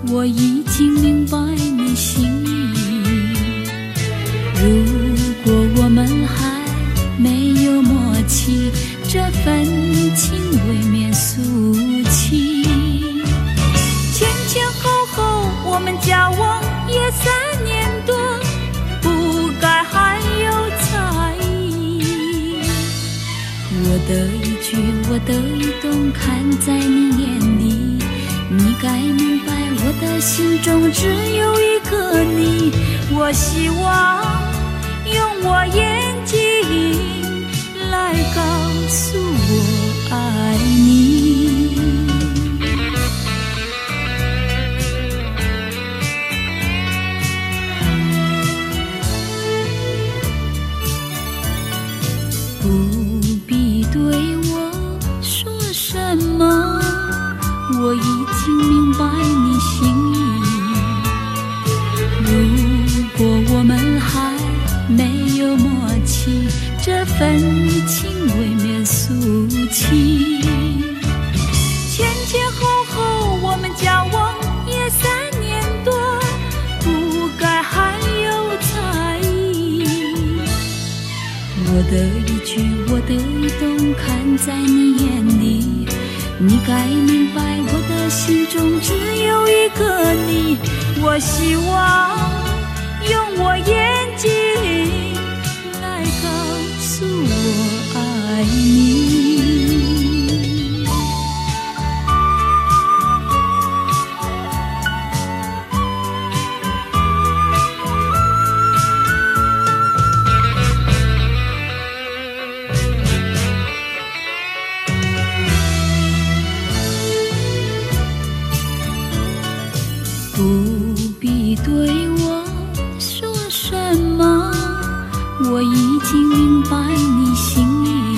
我已经明白你心意。如果我们还没有默契，这份情未免俗气。前前后后我们交往也3年多，不该还有猜疑。我的一举我的一动看在你眼里，你该明白我的心中只有一个你。我希望用我眼睛来告诉我爱你。不必对我说什么，我已经明白你心意。如果我们还没有默契，这份情未免俗气。前前后后我们交往也3年多，不该还有猜疑。我的一举我的一动看在你眼里，你该明白我的心中只有一个你。我希望用我眼睛来告诉我爱你。不必对我说什么，我已经明白你心意。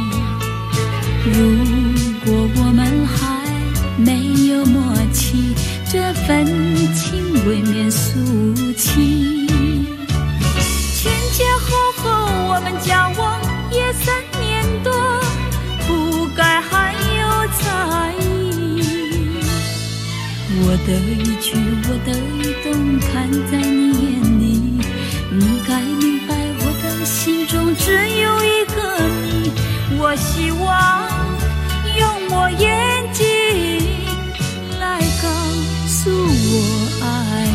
如果我们还没有默契，这份情未免俗气。前前后后我们交往也3年多，不该还有猜疑。我的一举我的一动看在你眼里，你该明白我的心中只有一个你。我希望用我眼睛来告诉我爱